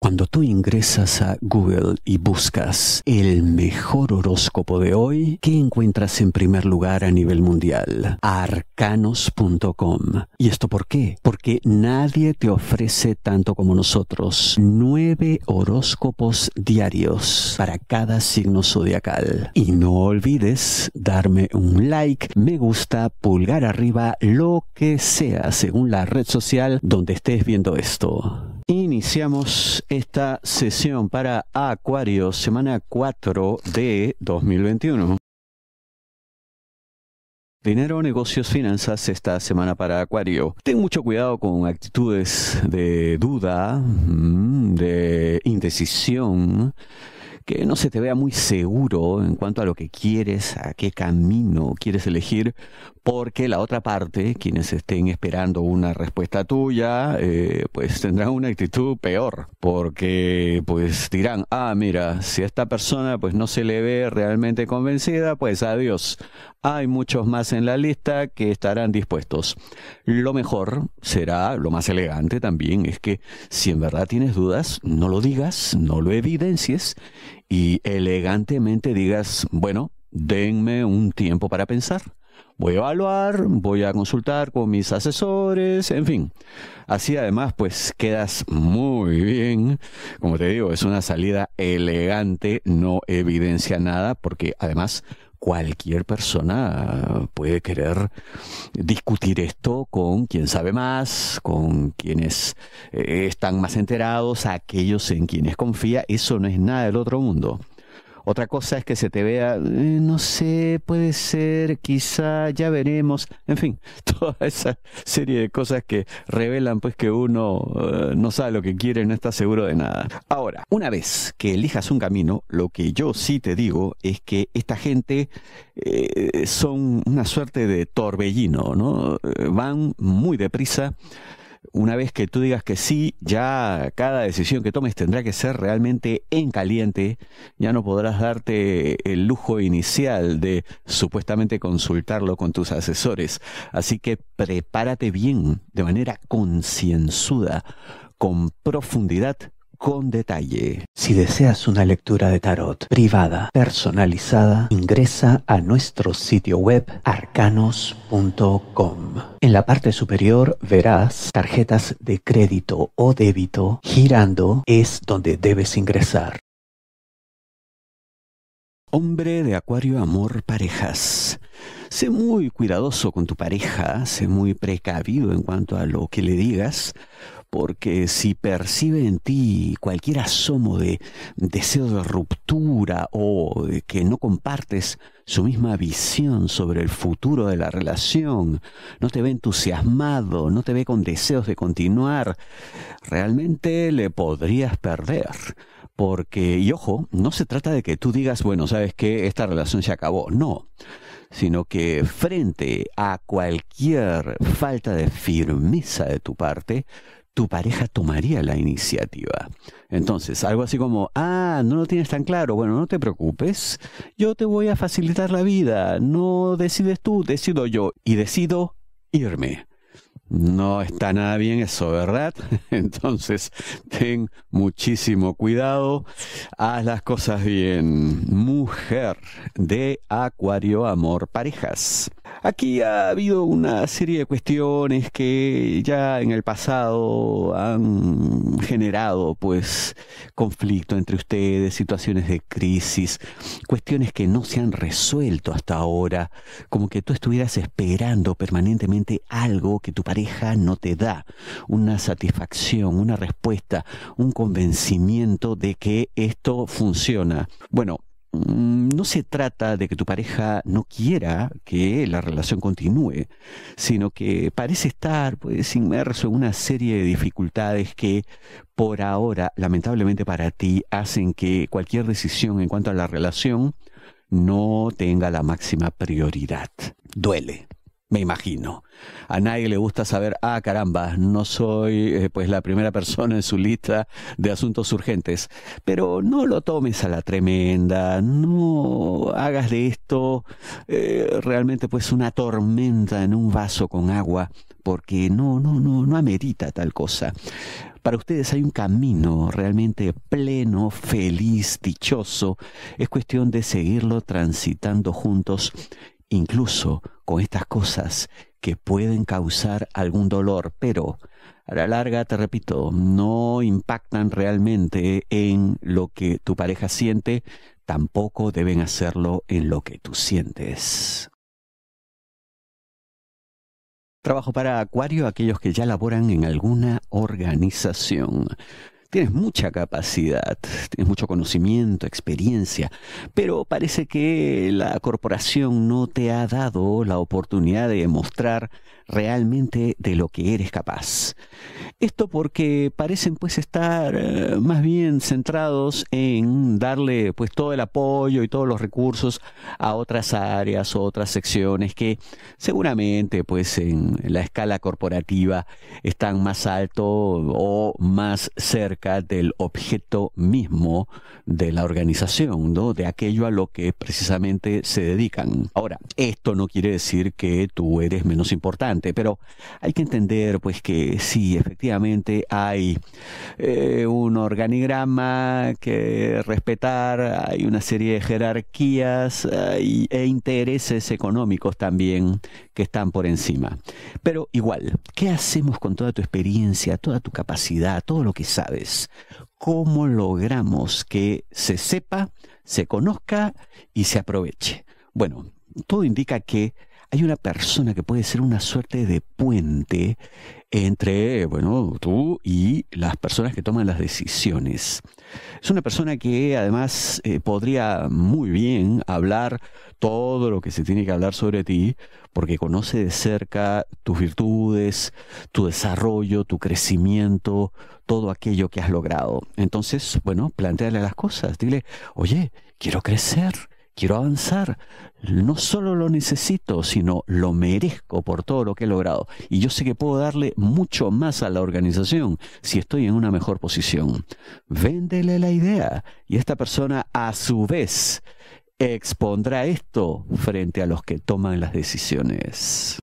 Cuando tú ingresas a Google y buscas el mejor horóscopo de hoy, ¿qué encuentras en primer lugar a nivel mundial? Arcanos.com. ¿Y esto por qué? Porque nadie te ofrece tanto como nosotros. 9 horóscopos diarios para cada signo zodiacal. Y no olvides darme un like, me gusta, pulgar arriba, lo que sea, según la red social donde estés viendo esto. Iniciamos esta sesión para Acuario, semana 4 de 2021. Dinero, negocios, finanzas esta semana para Acuario. Ten mucho cuidado con actitudes de duda, de indecisión, que no se te vea muy seguro en cuanto a lo que quieres, a qué camino quieres elegir, porque la otra parte, quienes estén esperando una respuesta tuya, pues tendrán una actitud peor, porque pues dirán, mira, si a esta persona pues no se le ve realmente convencida, pues adiós. Hay muchos más en la lista que estarán dispuestos. Lo mejor será, lo más elegante también, es que si en verdad tienes dudas, no lo digas, no lo evidencies y elegantemente digas, bueno, denme un tiempo para pensar. Voy a evaluar, voy a consultar con mis asesores, en fin. Así además pues quedas muy bien. Como te digo, es una salida elegante, no evidencia nada, porque además cualquier persona puede querer discutir esto con quien sabe más, con quienes están más enterados, aquellos en quienes confía. Eso no es nada del otro mundo. Otra cosa es que se te vea, no sé, puede ser, quizá, ya veremos. En fin, toda esa serie de cosas que revelan pues que uno no sabe lo que quiere, no está seguro de nada. Ahora, una vez que elijas un camino, lo que yo sí te digo es que esta gente son una suerte de torbellino, ¿no? Van muy deprisa. Una vez que tú digas que sí, ya cada decisión que tomes tendrá que ser realmente en caliente. Ya no podrás darte el lujo inicial de supuestamente consultarlo con tus asesores. Así que prepárate bien, de manera concienzuda, con profundidad, con detalle. Si deseas una lectura de tarot privada, personalizada, ingresa a nuestro sitio web arcanos.com. En la parte superior verás tarjetas de crédito o débito. Girando es donde debes ingresar. Hombre de Acuario, amor, parejas. Sé muy cuidadoso con tu pareja, sé muy precavido en cuanto a lo que le digas, porque si percibe en ti cualquier asomo de deseo de ruptura o de que no compartes su misma visión sobre el futuro de la relación, no te ve entusiasmado, no te ve con deseos de continuar, realmente le podrías perder. Porque, y ojo, no se trata de que tú digas, bueno, sabes que esta relación se acabó, no, sino que frente a cualquier falta de firmeza de tu parte, tu pareja tomaría la iniciativa. Entonces, algo así como, no lo tienes tan claro, bueno, no te preocupes, yo te voy a facilitar la vida, no decides tú, decido yo, y decido irme. No está nada bien eso, ¿verdad? Entonces, ten muchísimo cuidado, haz las cosas bien. Mujer de Acuario, amor, parejas. Aquí ha habido una serie de cuestiones que ya en el pasado han generado, pues, conflicto entre ustedes, situaciones de crisis, cuestiones que no se han resuelto hasta ahora, como que tú estuvieras esperando permanentemente algo que tu pareja no te da, una satisfacción, una respuesta, un convencimiento de que esto funciona. Bueno, no se trata de que tu pareja no quiera que la relación continúe, sino que parece estar pues inmerso en una serie de dificultades que por ahora, lamentablemente para ti, hacen que cualquier decisión en cuanto a la relación no tenga la máxima prioridad. Duele. Me imagino. A nadie le gusta saber, caramba, no soy pues la primera persona en su lista de asuntos urgentes. Pero no lo tomes a la tremenda, no hagas de esto realmente pues una tormenta en un vaso con agua, porque no amerita tal cosa. Para ustedes hay un camino realmente pleno, feliz, dichoso. Es cuestión de seguirlo transitando juntos, incluso con estas cosas que pueden causar algún dolor, pero a la larga, te repito, no impactan realmente en lo que tu pareja siente, tampoco deben hacerlo en lo que tú sientes. Trabajo para Acuario, aquellos que ya laboran en alguna organización. Tienes mucha capacidad, tienes mucho conocimiento, experiencia, pero parece que la corporación no te ha dado la oportunidad de demostrar realmente de lo que eres capaz. Esto porque parecen pues estar más bien centrados en darle pues todo el apoyo y todos los recursos a otras áreas o otras secciones que seguramente pues en la escala corporativa están más alto o más cerca del objeto mismo de la organización, ¿no? De aquello a lo que precisamente se dedican. Ahora, esto no quiere decir que tú eres menos importante, pero hay que entender pues que sí, efectivamente hay un organigrama que respetar, hay una serie de jerarquías e intereses económicos también que están por encima. Pero igual, ¿qué hacemos con toda tu experiencia, toda tu capacidad, todo lo que sabes? ¿Cómo logramos que se sepa, se conozca y se aproveche? Bueno, todo indica que hay una persona que puede ser una suerte de puente entre, bueno, tú y las personas que toman las decisiones. Es una persona que además podría muy bien hablar todo lo que se tiene que hablar sobre ti, porque conoce de cerca tus virtudes, tu desarrollo, tu crecimiento, todo aquello que has logrado. Entonces, bueno, plantéale las cosas. Dile, oye, quiero crecer. Quiero avanzar, no solo lo necesito, sino lo merezco por todo lo que he logrado. Y yo sé que puedo darle mucho más a la organización si estoy en una mejor posición. Véndele la idea y esta persona a su vez expondrá esto frente a los que toman las decisiones.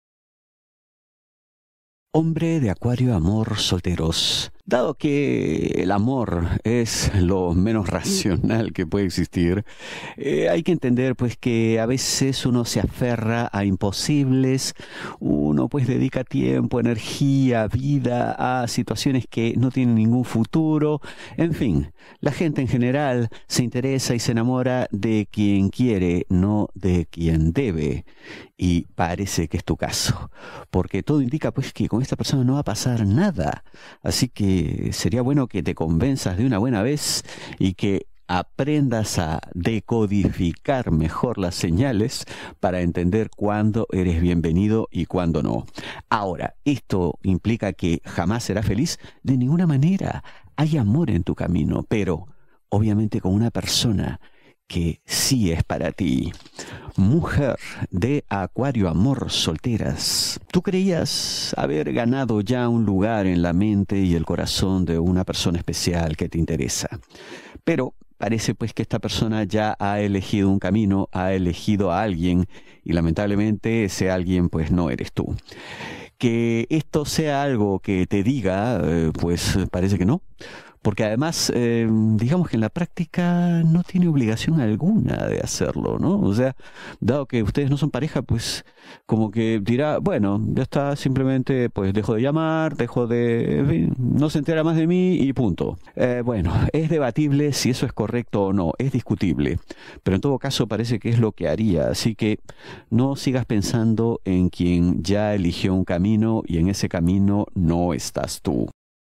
Hombre de Acuario, amor, solteros. Dado que el amor es lo menos racional que puede existir, hay que entender pues que a veces uno se aferra a imposibles, uno pues dedica tiempo, energía, vida a situaciones que no tienen ningún futuro. En fin, la gente en general se interesa y se enamora de quien quiere, no de quien debe. Y parece que es tu caso, porque todo indica pues que con esta persona no va a pasar nada. Así que sería bueno que te convenzas de una buena vez y que aprendas a decodificar mejor las señales para entender cuándo eres bienvenido y cuándo no. Ahora, ¿esto implica que jamás serás feliz? De ninguna manera. Hay amor en tu camino, pero obviamente con una persona que sí es para ti. Mujer de Acuario, amor, solteras. Tú creías haber ganado ya un lugar en la mente y el corazón de una persona especial que te interesa. Pero parece pues que esta persona ya ha elegido un camino, ha elegido a alguien y lamentablemente ese alguien pues no eres tú. Que esto sea algo que te diga, pues parece que no. Porque además, digamos que en la práctica no tiene obligación alguna de hacerlo, ¿no? O sea, dado que ustedes no son pareja, pues como que dirá, bueno, ya está, simplemente pues dejo de llamar, en fin, no se entera más de mí y punto. Bueno, es debatible si eso es correcto o no, es discutible, pero en todo caso parece que es lo que haría, así que no sigas pensando en quien ya eligió un camino y en ese camino no estás tú.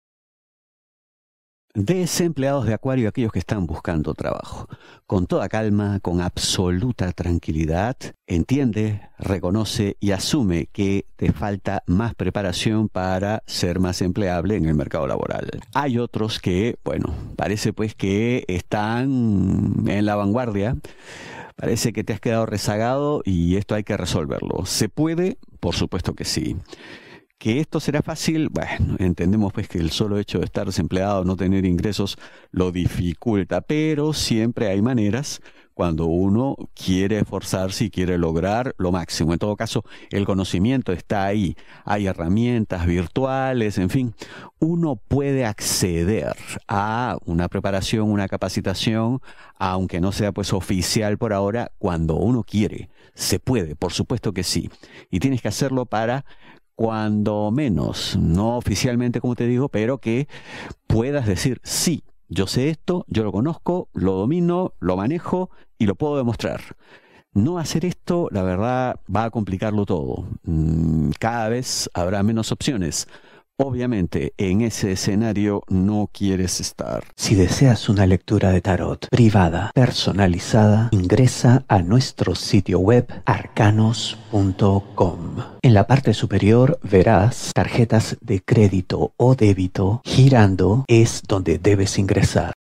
Desempleados de Acuario, aquellos que están buscando trabajo. Con toda calma, con absoluta tranquilidad, entiende, reconoce y asume que te falta más preparación para ser más empleable en el mercado laboral. Hay otros que, bueno, parece pues que están en la vanguardia. Parece que te has quedado rezagado y esto hay que resolverlo. ¿Se puede? Por supuesto que sí. ¿Que esto será fácil? Bueno, entendemos pues que el solo hecho de estar desempleado, no tener ingresos, lo dificulta, pero siempre hay maneras cuando uno quiere esforzarse y quiere lograr lo máximo. En todo caso, el conocimiento está ahí. Hay herramientas virtuales, en fin. Uno puede acceder a una preparación, una capacitación, aunque no sea pues oficial por ahora, cuando uno quiere. Se puede, por supuesto que sí. Y tienes que hacerlo para cuando menos, no oficialmente como te digo, pero que puedas decir, sí, yo sé esto, yo lo conozco, lo domino, lo manejo y lo puedo demostrar. No hacer esto, la verdad, va a complicarlo todo. Cada vez habrá menos opciones. Obviamente, en ese escenario no quieres estar. Si deseas una lectura de tarot privada, personalizada, ingresa a nuestro sitio web arcanos.com. En la parte superior verás tarjetas de crédito o débito girando, es donde debes ingresar.